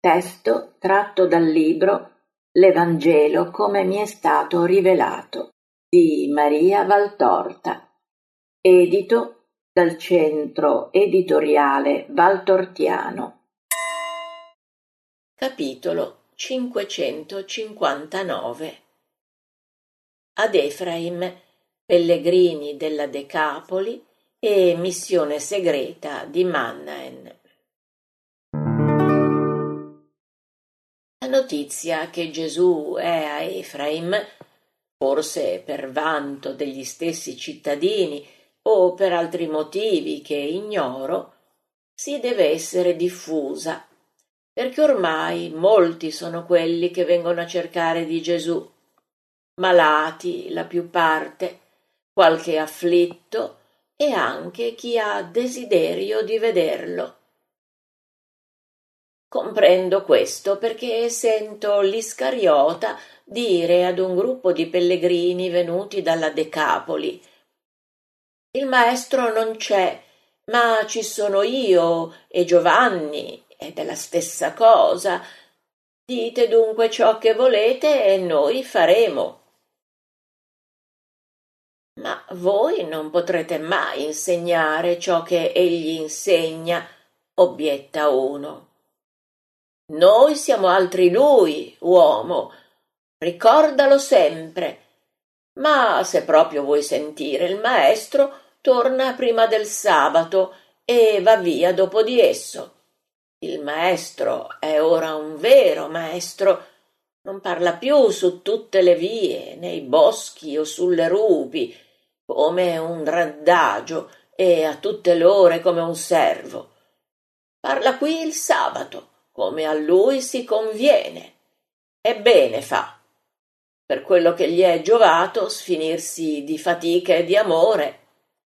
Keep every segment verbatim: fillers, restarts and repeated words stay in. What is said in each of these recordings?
Testo tratto dal libro L'Evangelo come mi è stato rivelato di Maria Valtorta, edito dal Centro Editoriale Valtortiano. Capitolo cinquecentocinquantanove. Ad Efraim, pellegrini della Decapoli e missione segreta di Mannaen. La notizia che Gesù è a Efraim, forse per vanto degli stessi cittadini o per altri motivi che ignoro, si deve essere diffusa, perché ormai molti sono quelli che vengono a cercare di Gesù, malati la più parte, qualche afflitto e anche chi ha desiderio di vederlo. Comprendo questo perché sento l'Iscariota dire ad un gruppo di pellegrini venuti dalla Decapoli: «Il maestro non c'è, ma ci sono io e Giovanni, ed è la stessa cosa. Dite dunque ciò che volete e noi faremo». «Ma voi non potrete mai insegnare ciò che egli insegna», obietta uno. «Noi siamo altri lui, uomo, ricordalo sempre. Ma se proprio vuoi sentire il maestro, torna prima del sabato e va via dopo di esso. Il maestro è ora un vero maestro, non parla più su tutte le vie, nei boschi o sulle rupi, come un randagio e a tutte le ore come un servo. Parla qui il sabato, come a lui si conviene, e bene fa, per quello che gli è giovato sfinirsi di fatica e di amore.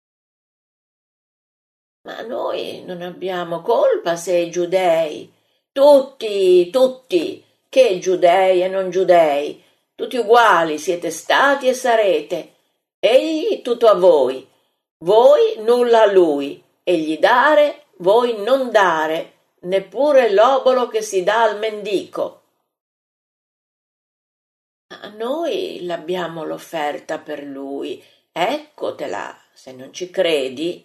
Ma noi non abbiamo colpa se i giudei, tutti, tutti, che giudei e non giudei, tutti uguali siete stati e sarete, egli tutto a voi, voi nulla a lui, egli dare, voi non dare, neppure l'obolo che si dà al mendico. A noi l'abbiamo l'offerta per lui, eccotela, se non ci credi.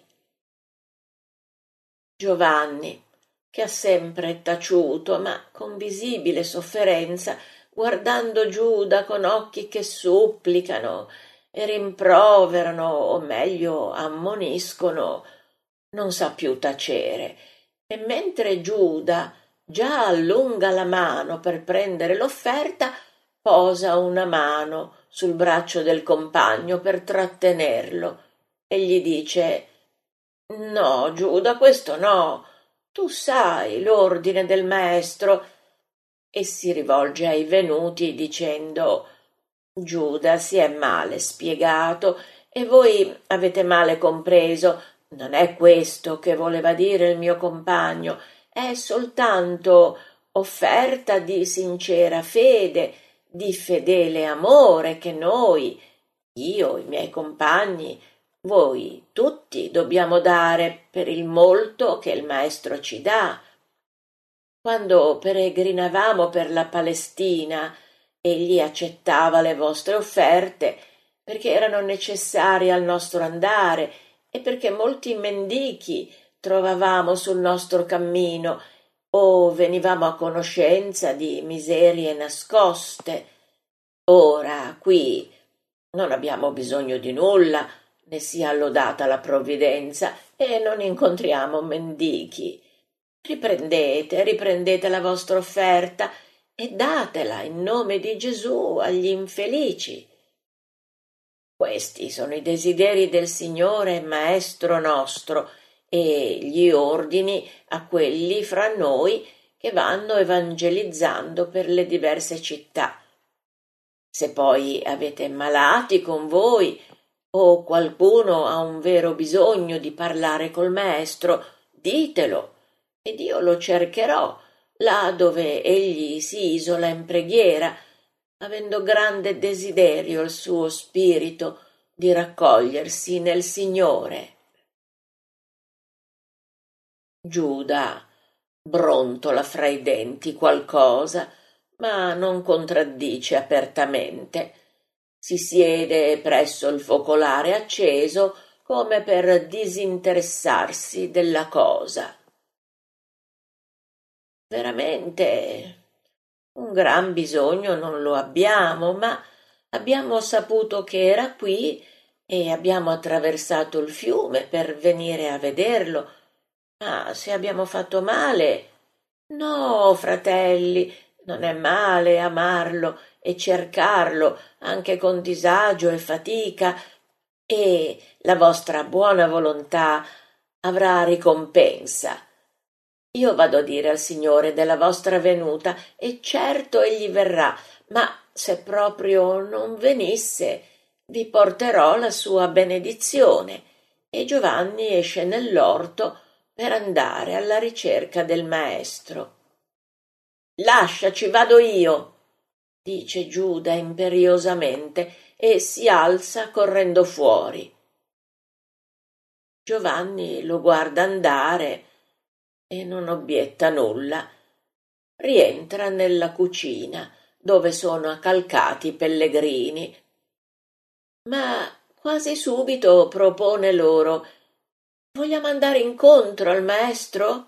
Giovanni, che ha sempre taciuto, ma con visibile sofferenza, guardando Giuda con occhi che supplicano e rimproverano, o meglio ammoniscono, non sa più tacere, e mentre Giuda già allunga la mano per prendere l'offerta, posa una mano sul braccio del compagno per trattenerlo e gli dice: «No, Giuda, questo no, tu sai l'ordine del maestro», e si rivolge ai venuti dicendo: «Giuda si è male spiegato e voi avete male compreso. Non è questo che voleva dire il mio compagno, è soltanto offerta di sincera fede, di fedele amore che noi, io, i miei compagni, voi tutti dobbiamo dare per il molto che il maestro ci dà. Quando peregrinavamo per la Palestina, egli accettava le vostre offerte perché erano necessarie al nostro andare e perché molti mendichi trovavamo sul nostro cammino o venivamo a conoscenza di miserie nascoste. Ora qui non abbiamo bisogno di nulla, ne sia lodata la provvidenza, e non incontriamo mendichi. Riprendete, riprendete la vostra offerta e datela in nome di Gesù agli infelici. Questi sono i desideri del Signore Maestro nostro e gli ordini a quelli fra noi che vanno evangelizzando per le diverse città. Se poi avete malati con voi o qualcuno ha un vero bisogno di parlare col Maestro, ditelo ed io lo cercherò là dove egli si isola in preghiera, avendo grande desiderio il suo spirito di raccogliersi nel Signore». Giuda brontola fra i denti qualcosa, ma non contraddice apertamente. Si siede presso il focolare acceso come per disinteressarsi della cosa. Veramente un gran bisogno non lo abbiamo, ma abbiamo saputo che era qui e abbiamo attraversato il fiume per venire a vederlo. Ma se abbiamo fatto male? No, fratelli, non è male amarlo e cercarlo, anche con disagio e fatica, e la vostra buona volontà avrà ricompensa. Io vado a dire al Signore della vostra venuta e certo egli verrà, ma se proprio non venisse, vi porterò la sua benedizione. E Giovanni esce nell'orto per andare alla ricerca del maestro. Lasciaci, vado io, dice Giuda imperiosamente e si alza correndo fuori. Giovanni lo guarda andare e non obietta nulla. Rientra nella cucina, dove sono accalcati i pellegrini, ma quasi subito propone loro: vogliamo andare incontro al maestro?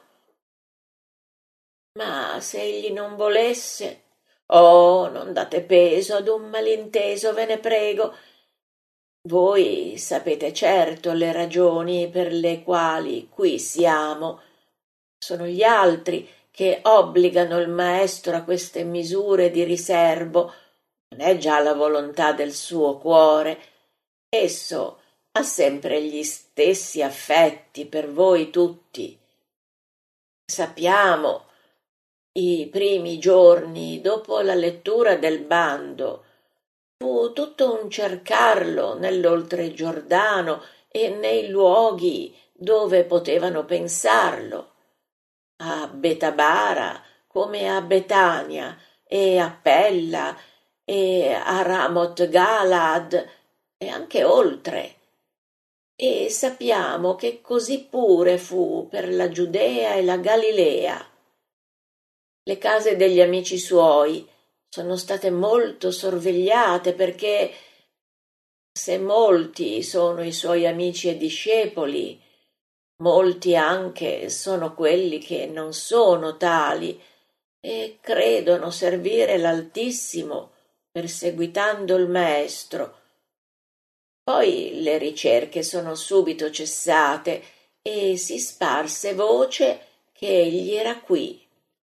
Ma se egli non volesse? Oh, non date peso ad un malinteso, ve ne prego. Voi sapete certo le ragioni per le quali qui siamo. Sono gli altri che obbligano il maestro a queste misure di riserbo. Non è già la volontà del suo cuore. Esso ha sempre gli stessi affetti per voi tutti. Sappiamo, i primi giorni dopo la lettura del bando, fu tutto un cercarlo nell'oltregiordano e nei luoghi dove potevano pensarlo. A Betabara come a Betania e a Pella e a Ramoth Galad e anche oltre. E sappiamo che così pure fu per la Giudea e la Galilea. Le case degli amici suoi sono state molto sorvegliate perché, se molti sono i suoi amici e discepoli, molti anche sono quelli che non sono tali e credono servire l'Altissimo perseguitando il Maestro. Poi le ricerche sono subito cessate e si sparse voce che egli era qui.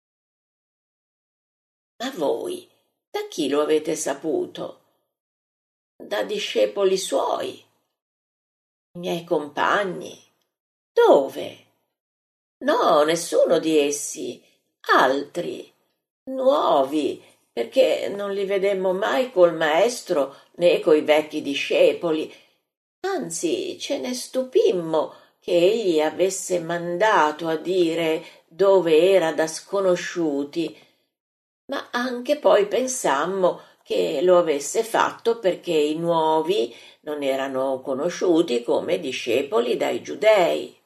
Ma voi, da chi lo avete saputo? Da discepoli suoi, i miei compagni. Dove? No, nessuno di essi, altri, nuovi, perché non li vedemmo mai col maestro né coi vecchi discepoli. Anzi, ce ne stupimmo che egli avesse mandato a dire dove era da sconosciuti, ma anche poi pensammo che lo avesse fatto perché i nuovi non erano conosciuti come discepoli dai giudei.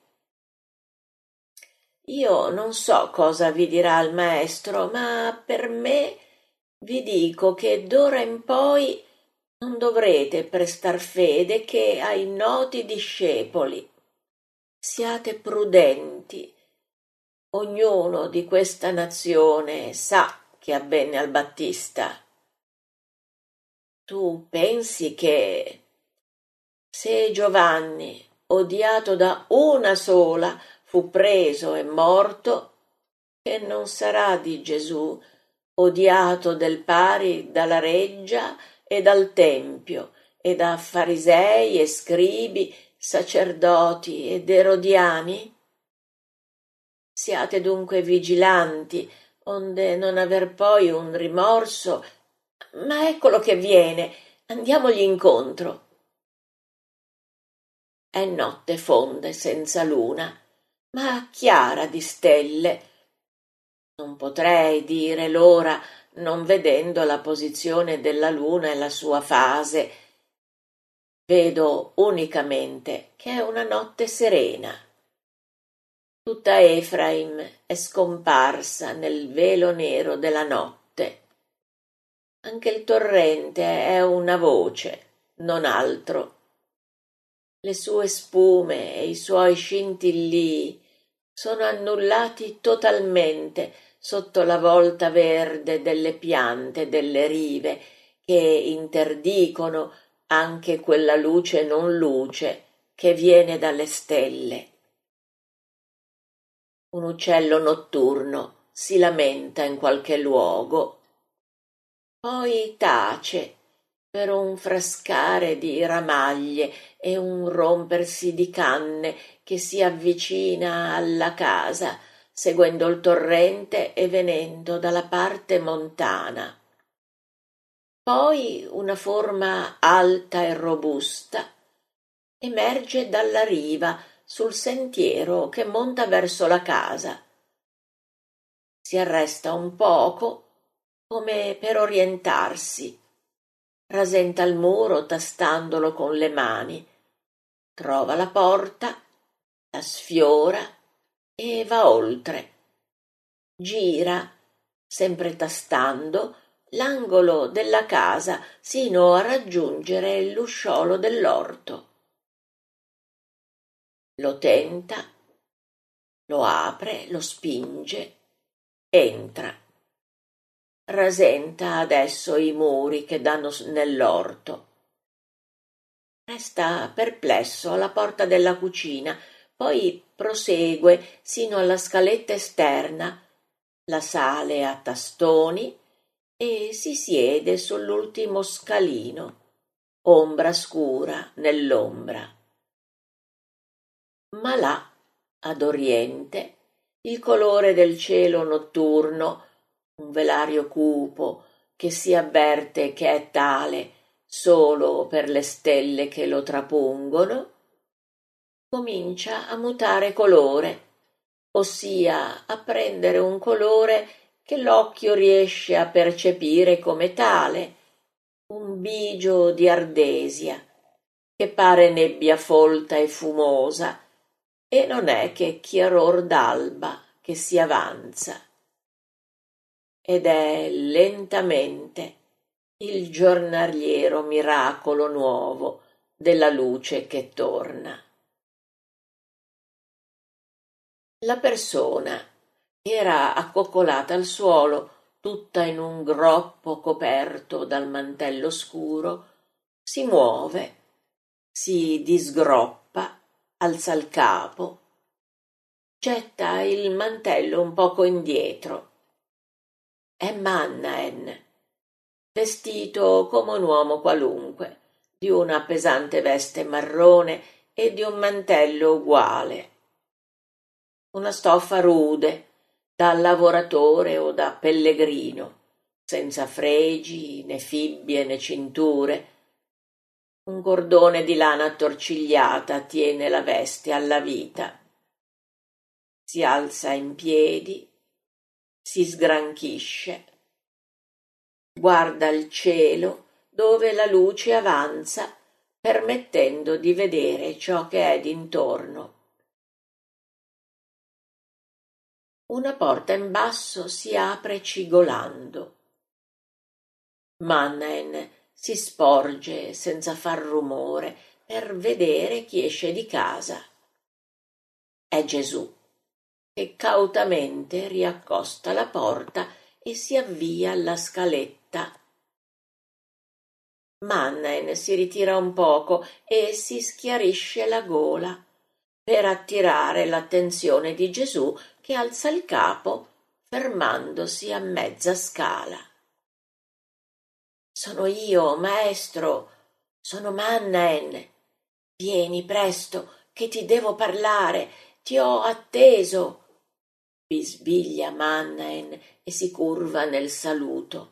Io non so cosa vi dirà il maestro, ma per me vi dico che d'ora in poi non dovrete prestar fede che ai noti discepoli. Siate prudenti. Ognuno di questa nazione sa che avvenne al Battista. Tu pensi che, se Giovanni, odiato da una sola, fu preso e morto, che non sarà di Gesù, odiato del pari dalla reggia e dal tempio, e da farisei e scribi, sacerdoti ed erodiani? Siate dunque vigilanti, onde non aver poi un rimorso. Ma eccolo che viene, andiamogli incontro. È notte fonde senza luna, ma chiara di stelle. Non potrei dire l'ora non vedendo la posizione della luna e la sua fase. Vedo unicamente che è una notte serena. Tutta Efraim è scomparsa nel velo nero della notte. Anche il torrente è una voce, non altro. Le sue spume e i suoi scintillii sono annullati totalmente sotto la volta verde delle piante delle rive che interdicono anche quella luce non luce che viene dalle stelle. Un uccello notturno si lamenta in qualche luogo, poi tace per un frascare di ramaglie e un rompersi di canne che si avvicina alla casa, seguendo il torrente e venendo dalla parte montana. Poi una forma alta e robusta emerge dalla riva sul sentiero che monta verso la casa. Si arresta un poco, come per orientarsi. Rasenta il muro tastandolo con le mani, trova la porta, la sfiora e va oltre. Gira, sempre tastando, l'angolo della casa sino a raggiungere l'usciolo dell'orto. Lo tenta, lo apre, lo spinge, entra. Rasenta adesso i muri che danno nell'orto. Resta perplesso alla porta della cucina, poi prosegue sino alla scaletta esterna, la sale a tastoni e si siede sull'ultimo scalino, ombra scura nell'ombra. Ma là, ad oriente, il colore del cielo notturno, un velario cupo che si avverte che è tale solo per le stelle che lo trapungono, comincia a mutare colore, ossia a prendere un colore che l'occhio riesce a percepire come tale, un bigio di ardesia, che pare nebbia folta e fumosa, e non è che chiaror d'alba che si avanza. Ed è lentamente il giornaliero miracolo nuovo della luce che torna. La persona era accoccolata al suolo, tutta in un groppo coperto dal mantello scuro, si muove, si disgroppa, alza il capo, getta il mantello un poco indietro. È Mannaen, vestito come un uomo qualunque, di una pesante veste marrone e di un mantello uguale. Una stoffa rude, da lavoratore o da pellegrino, senza fregi, né fibbie né cinture. Un cordone di lana attorcigliata tiene la veste alla vita. Si alza in piedi, si sgranchisce, guarda il cielo dove la luce avanza, permettendo di vedere ciò che è d'intorno. Una porta in basso si apre cigolando. Mannaen si sporge senza far rumore per vedere chi esce di casa. È Gesù, che cautamente riaccosta la porta e si avvia alla scaletta. Mannaen si ritira un poco e si schiarisce la gola per attirare l'attenzione di Gesù, che alza il capo fermandosi a mezza scala. Sono io, maestro, sono Mannaen. Vieni presto, che ti devo parlare, ti ho atteso. Bisbiglia Mannaen e si curva nel saluto.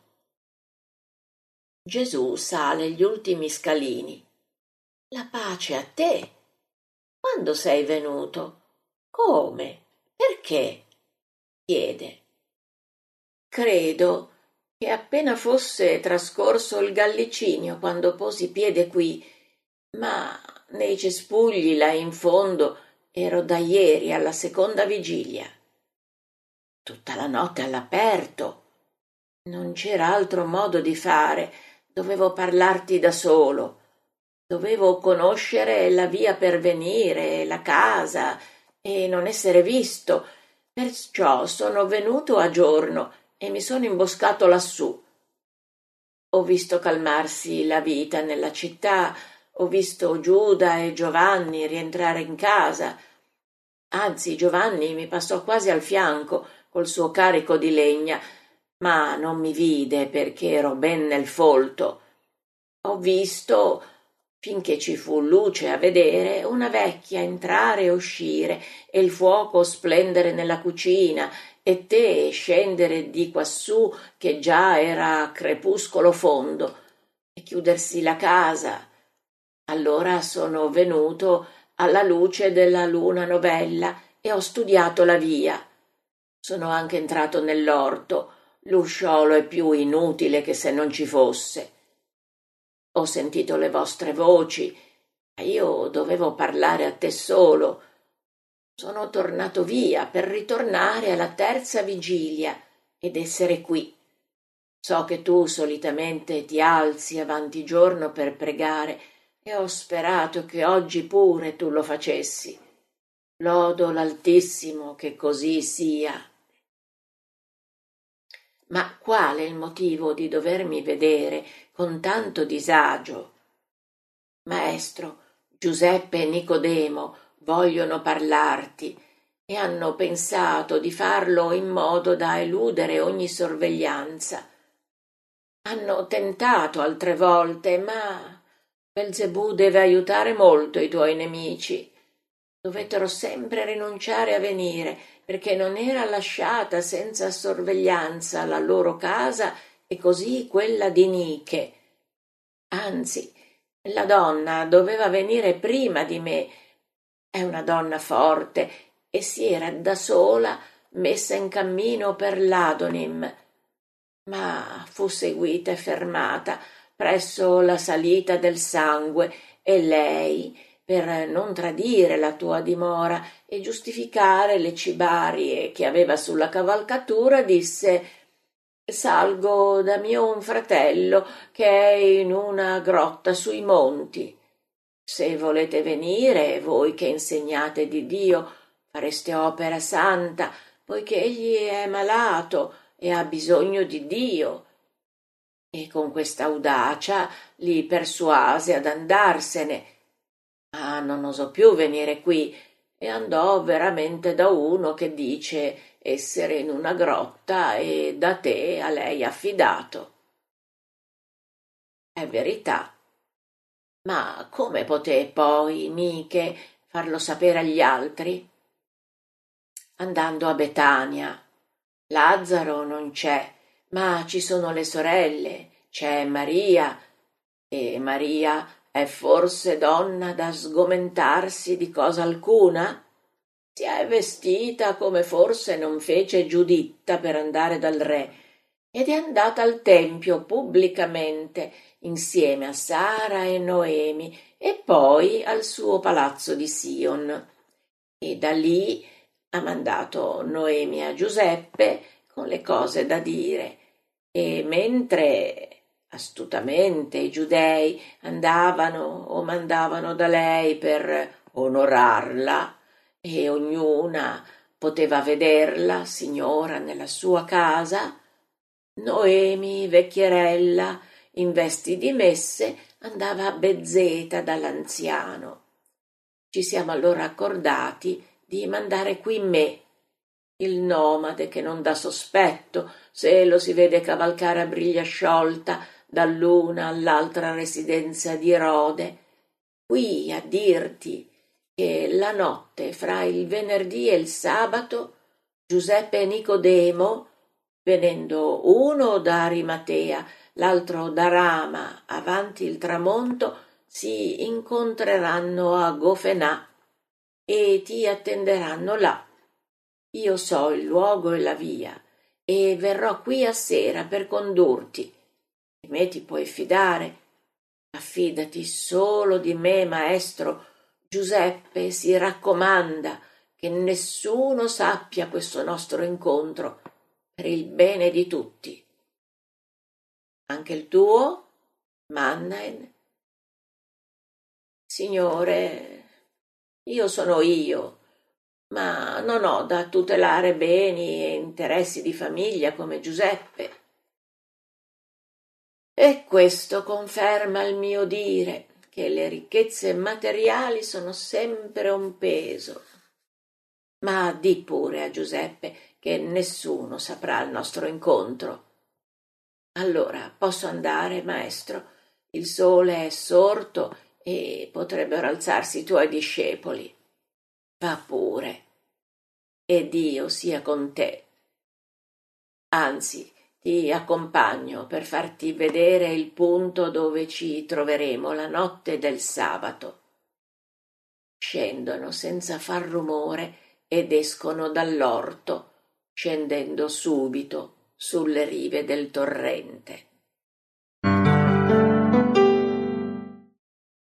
Gesù sale gli ultimi scalini. La pace a te. Quando sei venuto? Come? Perché? Chiede. Credo che appena fosse trascorso il Gallicinio quando posi piede qui, ma nei cespugli là in fondo ero da ieri alla seconda vigilia. Tutta la notte all'aperto. Non c'era altro modo di fare. Dovevo parlarti da solo. Dovevo conoscere la via per venire, la casa, e non essere visto. Perciò sono venuto a giorno e mi sono imboscato lassù. Ho visto calmarsi la vita nella città, ho visto Giuda e Giovanni rientrare in casa. Anzi, Giovanni mi passò quasi al fianco col suo carico di legna, ma non mi vide perché ero ben nel folto. Ho visto, finché ci fu luce a vedere, una vecchia entrare e uscire, e il fuoco splendere nella cucina, e te scendere di quassù che già era crepuscolo fondo, e chiudersi la casa. Allora sono venuto alla luce della luna novella e ho studiato la via. Sono anche entrato nell'orto. L'usciolo è più inutile che se non ci fosse. Ho sentito le vostre voci, ma io dovevo parlare a te solo. Sono tornato via per ritornare alla terza vigilia ed essere qui. So che tu solitamente ti alzi avanti giorno per pregare e ho sperato che oggi pure tu lo facessi. Lodo l'Altissimo che così sia. Ma qual è il motivo di dovermi vedere con tanto disagio? Maestro, Giuseppe e Nicodemo vogliono parlarti e hanno pensato di farlo in modo da eludere ogni sorveglianza. Hanno tentato altre volte, ma Belzebù deve aiutare molto i tuoi nemici. Dovettero sempre rinunciare a venire, perché non era lasciata senza sorveglianza la loro casa e così quella di Niche. Anzi, la donna doveva venire prima di me. È una donna forte e si era da sola messa in cammino per l'Adonim, ma fu seguita e fermata presso la salita del sangue e lei, per non tradire la tua dimora e giustificare le cibarie che aveva sulla cavalcatura, disse: «Salgo da mio fratello che è in una grotta sui monti. Se volete venire, voi che insegnate di Dio, fareste opera santa, poiché egli è malato e ha bisogno di Dio». E con questa audacia li persuase ad andarsene. Ma non osò più venire qui e andò veramente da uno che dice essere in una grotta e da te a lei affidato. È verità. Ma come poté poi Niche farlo sapere agli altri? Andando a Betania. Lazzaro non c'è, ma ci sono le sorelle, c'è Maria, e Maria è forse donna da sgomentarsi di cosa alcuna? Si è vestita come forse non fece Giuditta per andare dal re, ed è andata al tempio pubblicamente insieme a Sara e Noemi e poi al suo palazzo di Sion. E da lì ha mandato Noemi a Giuseppe con le cose da dire, e mentre astutamente i giudei andavano o mandavano da lei per onorarla, e ognuna poteva vederla signora nella sua casa, Noemi, vecchierella, in vesti di messe, andava a Bezzeta dall'anziano. Ci siamo allora accordati di mandare qui me, il nomade che non dà sospetto se lo si vede cavalcare a briglia sciolta dall'una all'altra residenza di Erode, qui a dirti che la notte fra il venerdì e il sabato Giuseppe e Nicodemo, venendo uno da Arimatea, l'altro da Rama, avanti il tramonto, si incontreranno a Gofenà e ti attenderanno là. Io so il luogo e la via, e verrò qui a sera per condurti. Di me ti puoi fidare. Affidati solo di me, maestro. Giuseppe si raccomanda che nessuno sappia questo nostro incontro, per il bene di tutti. Anche il tuo, Mannaen? Signore, io sono io, ma non ho da tutelare beni e interessi di famiglia come Giuseppe. E questo conferma il mio dire che le ricchezze materiali sono sempre un peso. Ma di pure a Giuseppe che nessuno saprà il nostro incontro. Allora posso andare, maestro? Il sole è sorto e potrebbero alzarsi i tuoi discepoli. Va pure, e Dio sia con te. Anzi, ti accompagno per farti vedere il punto dove ci troveremo la notte del sabato. Scendono senza far rumore ed escono dall'orto, scendendo subito sulle rive del torrente.